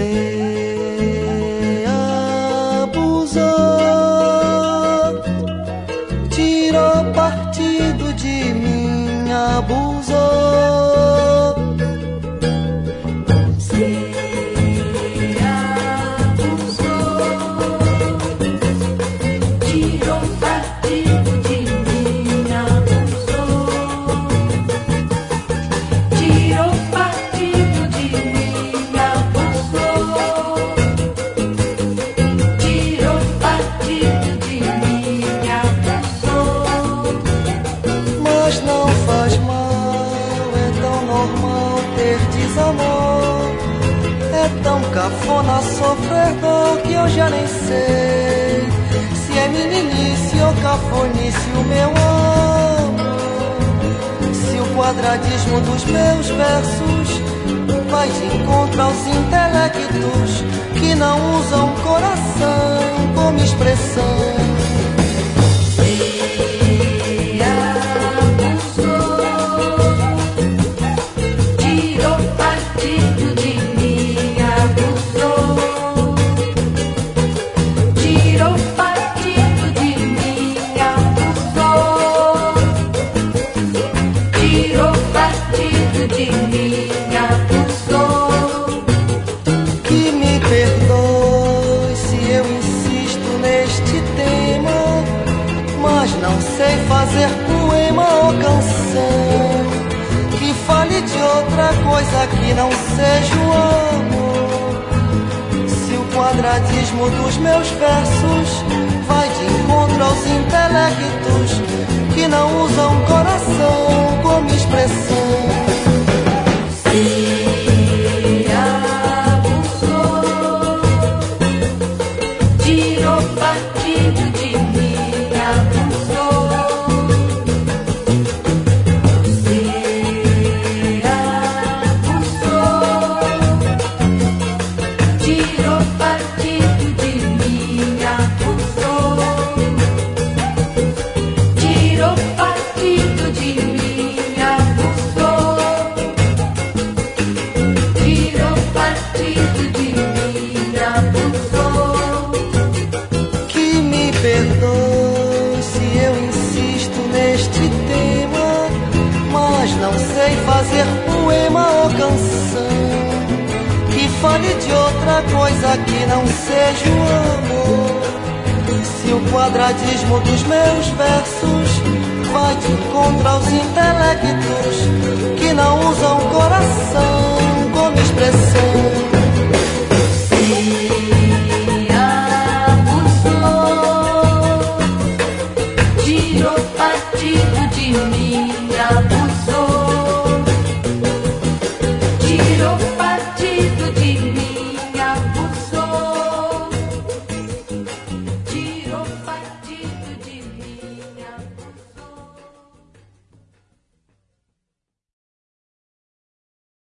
abusou, tirou partido de mim, abusou. Você abusou, tirou partido de mim, abusou. Tirou partido de mim, abusou. Tirou partido de mim, abusou. Mas não faz mal, é tão normal ter desamor. É tão cafona sofrer dor que eu já nem sei se é meninice ou cafonice o meu amor. Se o quadradismo dos meus versos vai de encontro aos intelectos que não usam coração como expressão. Você abusou, tirou partido de mim, abusou. Tirou partido de mim, abusou. Tirou partido de mim, abusou. Que me perdoe se eu insisto neste tema, mas não sei fazer poema ou canção que fale de outra coisa que não seja o amor. Se o quadradismo dos meus versos vai de encontro aos intelectos que não usam coração como expressão. Você abusou, tirou partido de mim, abusou. Você abusou, tirou partido de mim, abusou. Tirou partido de mim, abusou. Tirou partido de mim, abusou. Que me perdoe se eu insisto neste tema, mas não sei fazer poema ou canção que fale de outra coisa que não seja o amor. Se o quadradismo dos meus versos vai de encontro aos intelectos que não usam coração como expressão. Você abusou, tirou partido de mim, abusou.